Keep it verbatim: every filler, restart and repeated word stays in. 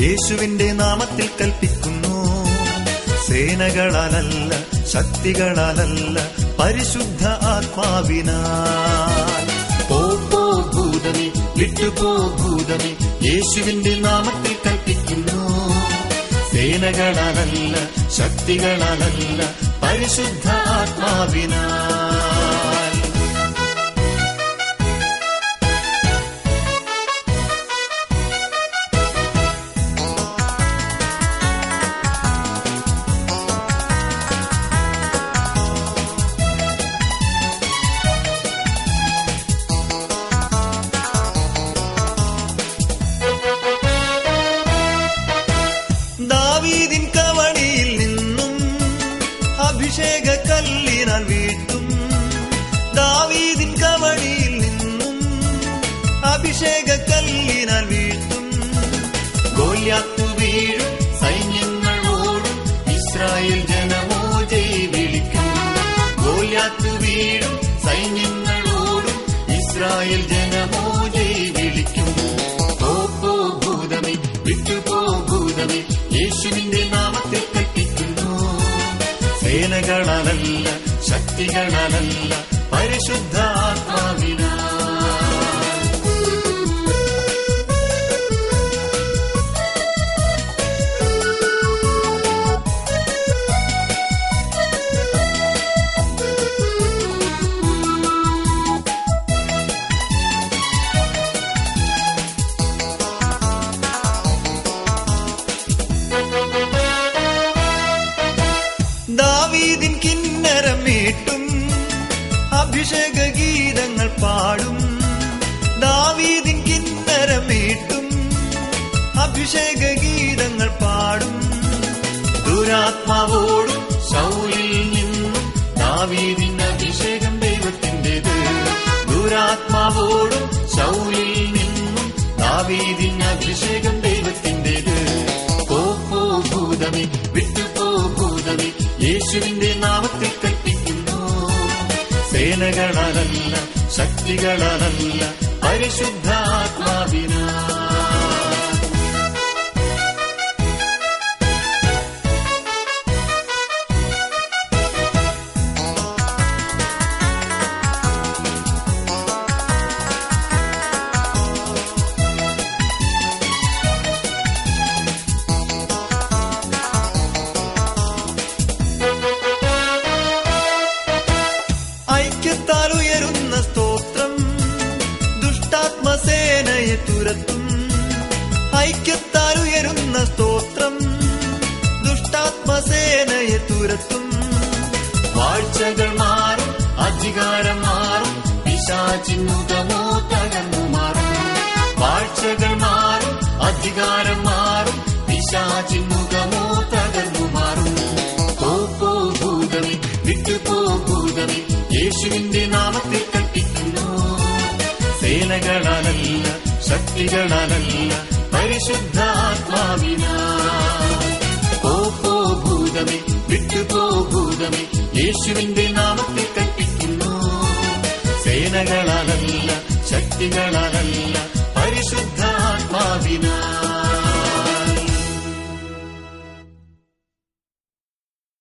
യേശുവിന്റെ നാമത്തിൽ കൽപ്പിക്കുന്നു. സേനകളാലല്ല, ശക്തികളാലല്ല, പരിശുദ്ധ ആത്മാവിനാൽ. പോ പോ ഭൂതമേ, വിട്ടുപോ ഭൂതമേ, യേശുവിന്റെ നാമത്തിൽ കൽപ്പിക്കുന്നു. സേനകളാലല്ല, ശക്തികളാലല്ല, പരിശുദ്ധ ആത്മാവിനാൽ. ദാവീദിൻ കവണിയിൽ നിന്നും അഭിഷേക കല്ലിനാൽ വീഴ്ത്തും. ദാവീദിൻ കവണിയിൽ നിന്നും അഭിഷേക കല്ലിനാൽ വീഴ്ത്തും. ഗോലിയാത്ത് വീഴും, സൈന്യങ്ങൾ ഓടും, ഇസ്രായേൽ ജനമോ ജയ് വിളിക്കും. ഗോലിയാത്ത് വീഴും, സൈന്യങ്ങൾ ഓടും, ഇസ്രായേൽ ജനമോ ജയ് വിളിക്കും. പോ പോ ഭൂതമേ, വിട്ടുപോ ഭൂതമേ, യേശുവിന്റെ നാമത്തിൽ കൽപ്പിക്കുന്നു. സേനകളാലല്ല, ശക്തികളാലല്ല, പരിശുദ്ധ ആത്മാവിനാൽ. ദാവീദിൻ കിന്നരം മീട്ടും, അഭിഷേക ഗീതങ്ങൾ പാടും. ദാവീദിൻ കിന്നരം മീട്ടും, അഭിഷേക ഗീതങ്ങൾ പാടും. ദുരാത്മാവോടും ശൗലിൽ നിന്നും ദാവീദിന്റെ അഭിഷേകം ദൈവത്തിന്റേത്. ദുരാത്മാവോടും ശൗലിൽ നിന്നും ദാവീദിന്റെ അഭിഷേകം ദൈവത്തിന്റേത്. പോ പോ ഭൂതമേ, വിട്ടുപോ ഭൂതമേ, യേശുവിന്റെ നാമത്തിൽ കൽപ്പിക്കുന്നു. സേനകളാലല്ല, ശക്തികളാലല്ല, പരിശുദ്ധ ആത്മാവിനാൽ. ഐക്യത്താൽ ഉയരുന്ന സ്തോത്രം ദുഷ്ടാത്മസേനയെ തുരത്തും. ഐക്യത്താൽ ഉയരുന്ന സ്തോത്രം ദുഷ്ടാത്മസേനയെ തുരത്തും. വാഴ്ചകൾ മാറും, അധികാരം മാറും, പിശാചിന്നുകമോ തകർന്നു മാറും. വാഴ്ചകൾ മാറും, അധികാരം മാറും, പിശാചിന്നുകമോ തകർന്നു മാറും. പോ പോ ഭൂതമേ, വിട്ടുപോ ഭൂതമേ, യേശുവിന്റെ നാമത്തിൽ കൽപ്പിക്കുന്നു. സേനകളാലല്ല, ശക്തികളാലല്ല, പരിശുദ്ധ ആത്മാവിനാൽ. പോ പോ ഭൂതമേ, വിട്ടുപോ ഭൂതമേ, യേശുവിന്റെ നാമത്തിൽ കൽപ്പിക്കുന്നു. സേനകളാലല്ല, ശക്തികളാലല്ല,